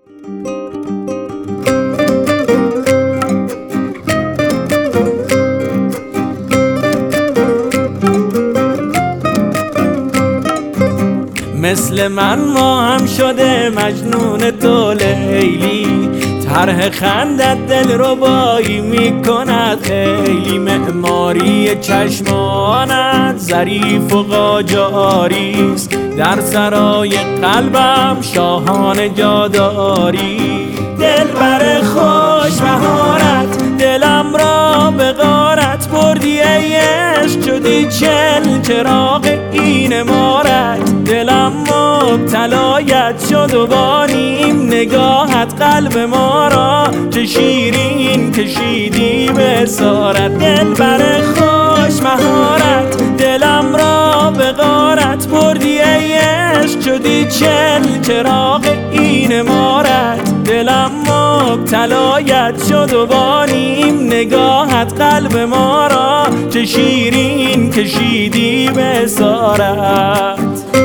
مثل من ما هم شده مجنون تو لیلی، طرح خندت دل ربایی میکند خیلی، معماری چشمانت ظریف و قاجاریست، در سرای قلبم شاهانه جاداری. دلبر خوش مهارت دلم را به غارت بردی ای عشق، شدی چراغ این عمارت، دلم مبتلایت شد و با نیم نگاهت قلب ما را چه شیرین کشیدی به اسارت. دلبر خوش مهارت دلم را به غارت بردی ای عشق، شدی چراغ این عمارت، دلم مبتلایت شد و با نیم نگاهت قلب ما را چه شیرین کشیدی به اسارت.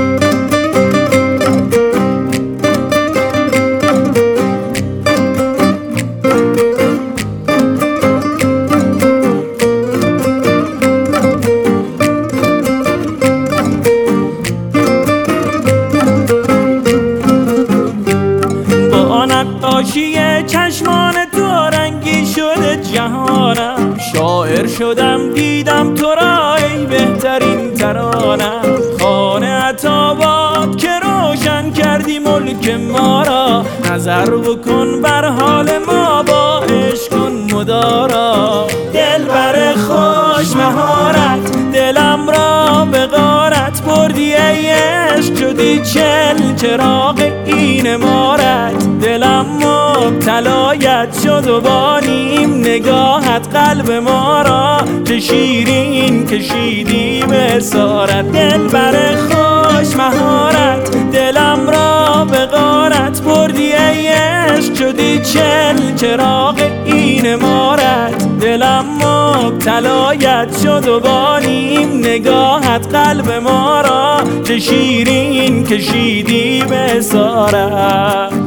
نقاشی چشمان تو رنگی شده جهانم، شاعر شدم دیدم تو را ای بهترین ترانم، خانه عطاباد که روشن کردی ملک ما را، نظر بکن بر حال ما با عشق کن مدارا. دلبر خوش مهارت دلم را به غارت بردی ای عشق، شدی چراغ این عمارت، دلم مبتلایت شد و با نیم نگاهت قلب ما را چه شیرین کشیدی به اسارت. دلبر خوش مهارت دلم را به غارت بردی ای عشق، شدی چراغ این عمارت، دلم مبتلایت شد و با نیم نگاهت قلب ما را چه شیرین کشیدی به اسارت.